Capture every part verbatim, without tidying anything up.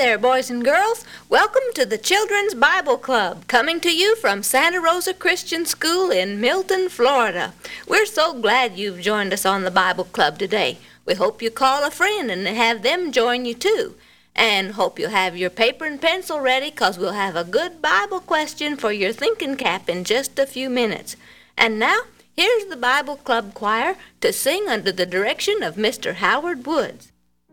there, boys and girls. Welcome to the Children's Bible Club, coming to you from Santa Rosa Christian School in Milton, Florida. We're so glad you've joined us on the Bible Club today. We hope you call a friend and have them join you too. And hope you'll have your paper and pencil ready, 'cause we'll have a good Bible question for your thinking cap in just a few minutes. And now, here's the Bible Club choir to sing under the direction of Mister Howard Woods.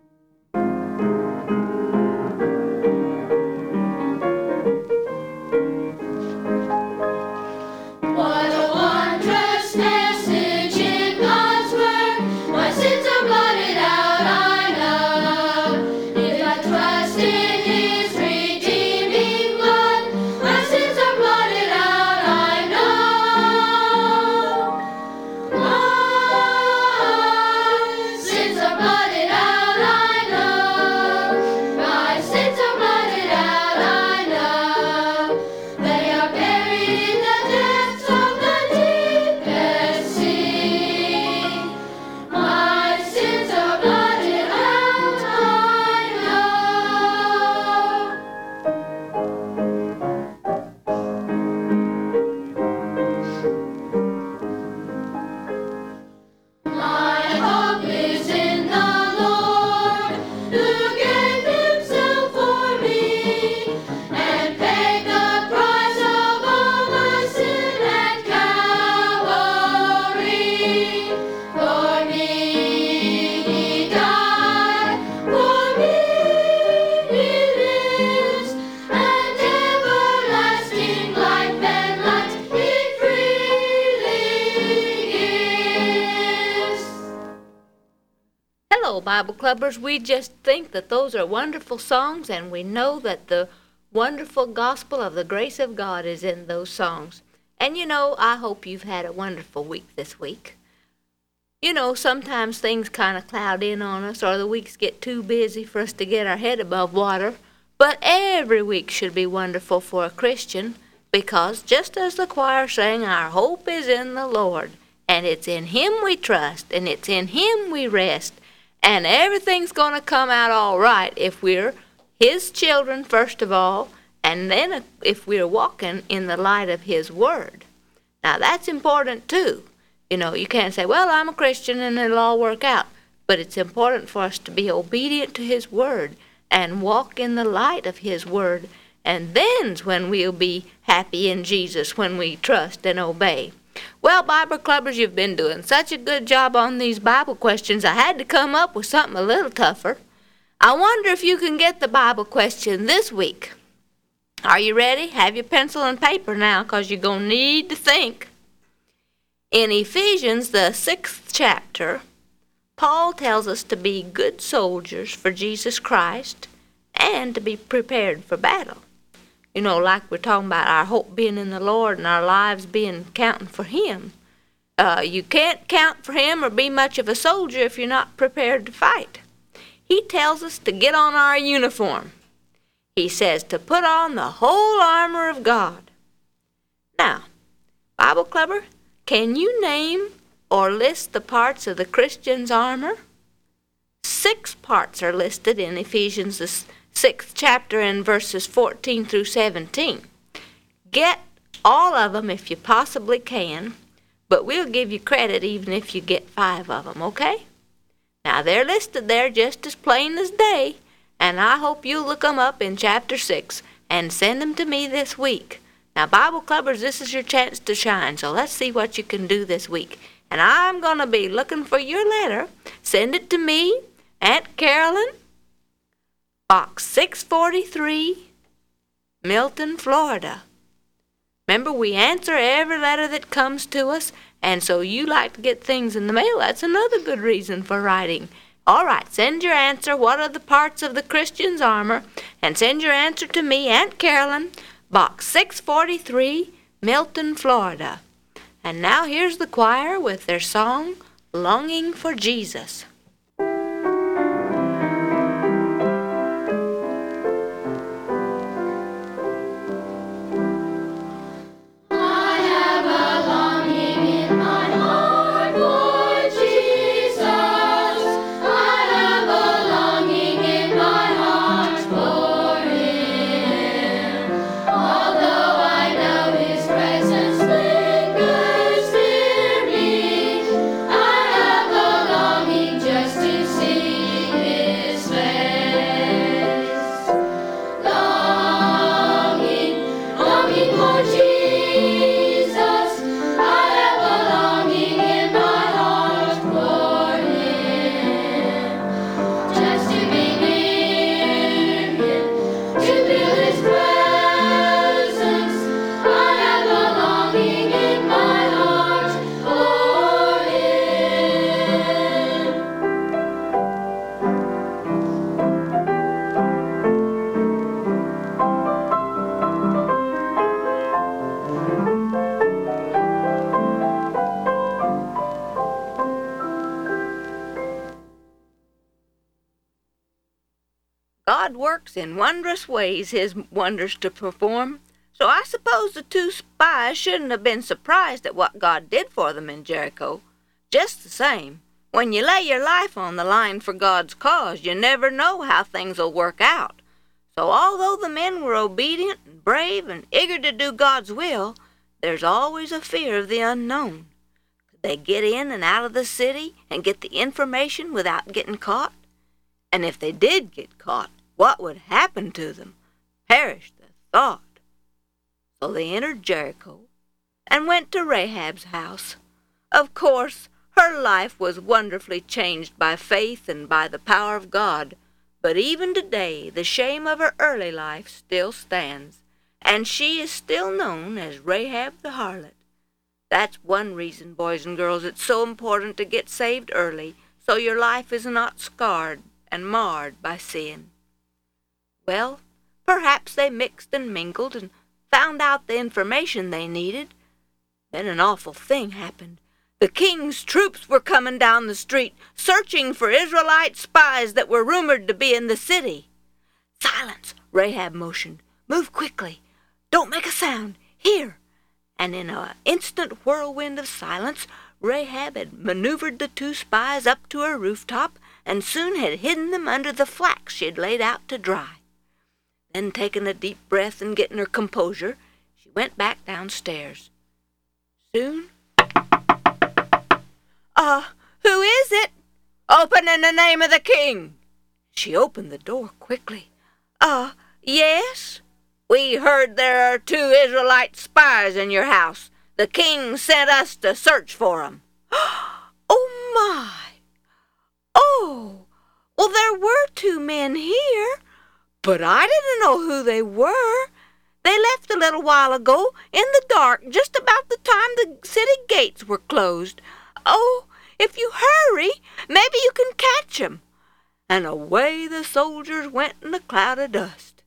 Bible Clubbers, we just think that those are wonderful songs, and we know that the wonderful gospel of the grace of God is in those songs. And you know, I hope you've had a wonderful week this week. You know, sometimes things kind of cloud in on us, or the weeks get too busy for us to get our head above water. But every week should be wonderful for a Christian, because just as the choir sang, our hope is in the Lord, and it's in Him we trust, and it's in Him we rest. And everything's going to come out all right if we're His children, first of all, and then if we're walking in the light of His Word. Now, that's important, too. You know, you can't say, well, I'm a Christian and it'll all work out. But it's important for us to be obedient to His Word and walk in the light of His Word. And then's when we'll be happy in Jesus, when we trust and obey. Well, Bible Clubbers, you've been doing such a good job on these Bible questions, I had to come up with something a little tougher. I wonder if you can get the Bible question this week. Are you ready? Have your pencil and paper now, 'cause you're going to need to think. In Ephesians, the sixth chapter, Paul tells us to be good soldiers for Jesus Christ and to be prepared for battle. You know, like we're talking about our hope being in the Lord and our lives being counting for Him. Uh, you can't count for Him or be much of a soldier if you're not prepared to fight. He tells us to get on our uniform. He says to put on the whole armor of God. Now, Bible Clubber, can you name or list the parts of the Christian's armor? Six parts are listed in Ephesians the sixth chapter in verses fourteen through seventeen. Get all of them if you possibly can, but we'll give you credit even if you get five of them, okay? Now, they're listed there just as plain as day, and I hope you'll look them up in chapter six and send them to me this week. Now, Bible Clubbers, this is your chance to shine, so let's see what you can do this week. And I'm going to be looking for your letter. Send it to me, Aunt Carolyn, Box six forty-three, Milton, Florida. Remember, we answer every letter that comes to us, and so you like to get things in the mail. That's another good reason for writing. All right, send your answer, what are the parts of the Christian's armor, and send your answer to me, Aunt Carolyn, Box six forty-three, Milton, Florida. And now here's the choir with their song, Longing for Jesus. For God works in wondrous ways his wonders to perform, so I suppose the two spies shouldn't have been surprised at what God did for them in Jericho. Just the same, when you lay your life on the line for God's cause, you never know how things'll work out. So although the men were obedient and brave and eager to do God's will, there's always a fear of the unknown. Could they get in and out of the city and get the information without getting caught? And if they did get caught, what would happen to them? Perish the thought. So they entered Jericho and went to Rahab's house. Of course, her life was wonderfully changed by faith and by the power of God, but even today the shame of her early life still stands, and she is still known as Rahab the harlot. That's one reason, boys and girls, it's so important to get saved early, so your life is not scarred and marred by sin. Well, perhaps they mixed and mingled and found out the information they needed. Then an awful thing happened. The king's troops were coming down the street, searching for Israelite spies that were rumored to be in the city. "Silence!" Rahab motioned. "Move quickly. Don't make a sound. Here!" And in an instant whirlwind of silence, Rahab had maneuvered the two spies up to her rooftop and soon had hidden them under the flax she had laid out to dry. Then, taking a deep breath and getting her composure, she went back downstairs. Soon, Uh, who is it? "Open in the name of the king." She opened the door quickly. Uh, yes? "We heard there are two Israelite spies in your house. The king sent us to search for 'em." "Oh, my! Oh, well, there were two men here, but I didn't know who they were. They left a little while ago in the dark, just about the time the city gates were closed. Oh, if you hurry, maybe you can catch 'em." And away the soldiers went in a cloud of dust.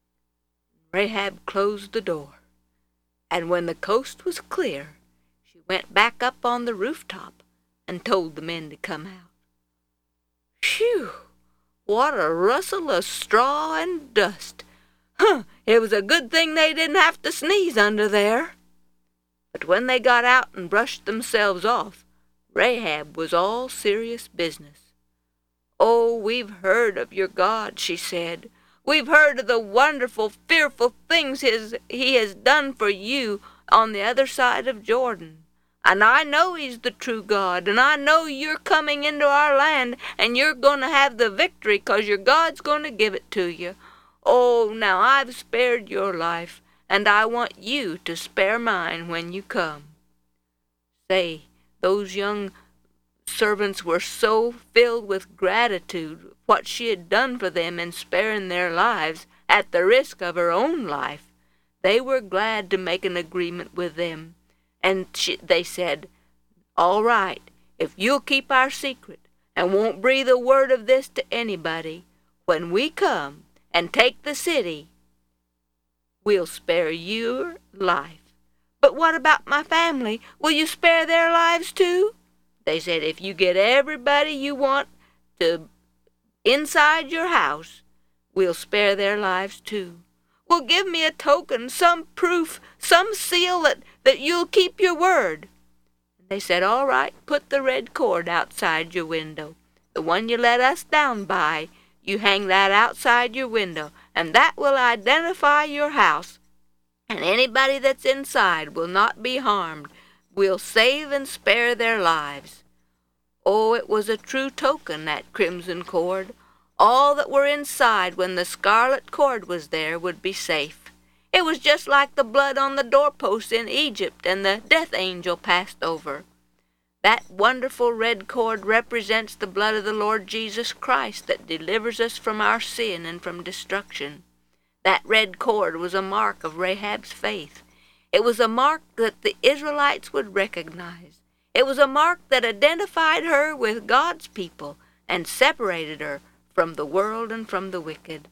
Rahab closed the door, and when the coast was clear, she went back up on the rooftop and told the men to come out. Phew! What a rustle of straw and dust! Huh! It was a good thing they didn't have to sneeze under there. But when they got out and brushed themselves off, Rahab was all serious business. "Oh, we've heard of your God," she said. "We've heard of the wonderful, fearful things his, he has done for you on the other side of Jordan. And I know he's the true God, and I know you're coming into our land, and you're going to have the victory, 'cause your God's going to give it to you. Oh, now I've spared your life, and I want you to spare mine when you come." Say, those young servants were so filled with gratitude what she had done for them in sparing their lives at the risk of her own life. They were glad to make an agreement with them, and she, they said, "All right, if you'll keep our secret and won't breathe a word of this to anybody, when we come and take the city, we'll spare your life." "But what about my family? Will you spare their lives too?" They said, "If you get everybody you want to inside your house, we'll spare their lives too." "Well, give me a token, some proof, some seal that, that you'll keep your word." They said, "All right, put the red cord outside your window. The one you let us down by, you hang that outside your window, and that will identify your house. And anybody that's inside will not be harmed. We'll save and spare their lives." Oh, it was a true token, that crimson cord. All that were inside when the scarlet cord was there would be safe. It was just like the blood on the doorposts in Egypt and the death angel passed over. That wonderful red cord represents the blood of the Lord Jesus Christ that delivers us from our sin and from destruction. That red cord was a mark of Rahab's faith. It was a mark that the Israelites would recognize. It was a mark that identified her with God's people and separated her from the world and from the wicked.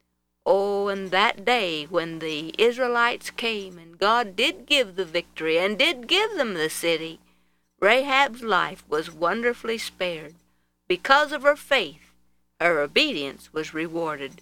Oh, and that day when the Israelites came and God did give the victory and did give them the city, Rahab's life was wonderfully spared. Because of her faith, her obedience was rewarded.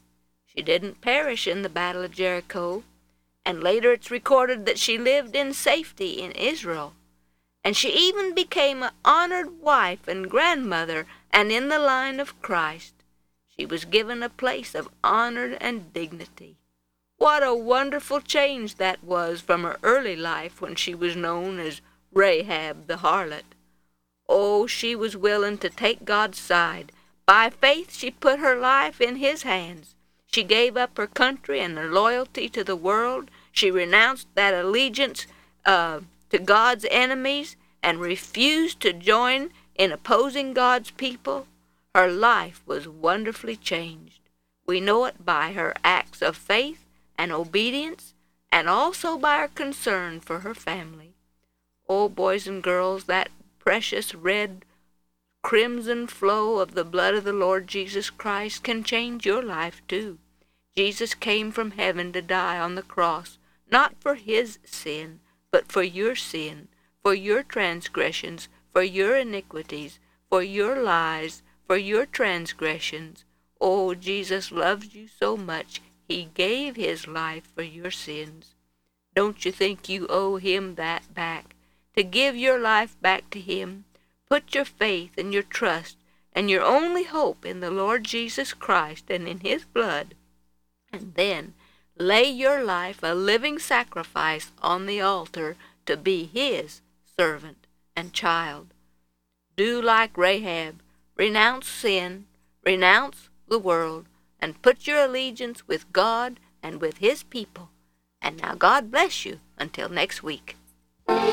She didn't perish in the Battle of Jericho, and later it's recorded that she lived in safety in Israel. And she even became an honored wife and grandmother, and in the line of Christ, she was given a place of honor and dignity. What a wonderful change that was from her early life when she was known as Rahab the harlot. Oh, she was willing to take God's side. By faith she put her life in His hands. She gave up her country and her loyalty to the world. She renounced that allegiance uh, to God's enemies and refused to join in opposing God's people. Her life was wonderfully changed. We know it by her acts of faith and obedience, and also by her concern for her family. Oh, boys and girls, that precious red crimson flow of the blood of the Lord Jesus Christ can change your life too. Jesus came from heaven to die on the cross, not for His sin, but for your sin, for your transgressions, for your iniquities, for your lies, for your transgressions. Oh, Jesus loves you so much, He gave His life for your sins. Don't you think you owe Him that back? To give your life back to Him, put your faith and your trust and your only hope in the Lord Jesus Christ and in His blood, and then lay your life a living sacrifice on the altar to be His servant and child. Do like Rahab. Renounce sin, renounce the world, and put your allegiance with God and with His people. And now God bless you until next week. Into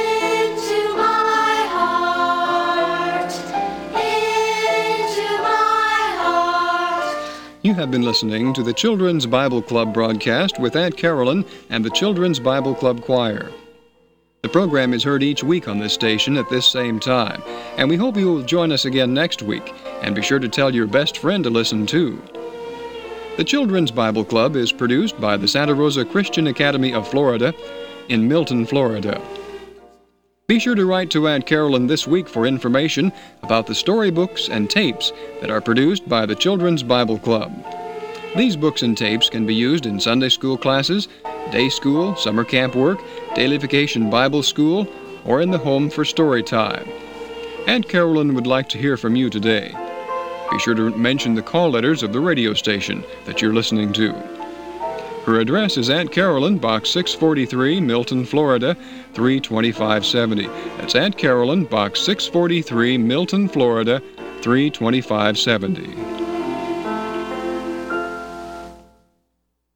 my heart, into my heart. You have been listening to the Children's Bible Club broadcast with Aunt Carolyn and the Children's Bible Club Choir. The program is heard each week on this station at this same time, and we hope you will join us again next week, and be sure to tell your best friend to listen too. The Children's Bible Club is produced by the Santa Rosa Christian Academy of Florida in Milton, Florida. Be sure to write to Aunt Carolyn this week for information about the storybooks and tapes that are produced by the Children's Bible Club. These books and tapes can be used in Sunday school classes, day school, summer camp work, daily vacation Bible school, or in the home for story time. Aunt Carolyn would like to hear from you today. Be sure to mention the call letters of the radio station that you're listening to. Her address is Aunt Carolyn, Box six forty-three, Milton, Florida, three twenty-five seventy. That's Aunt Carolyn, Box six forty-three, Milton, Florida, three twenty-five seventy.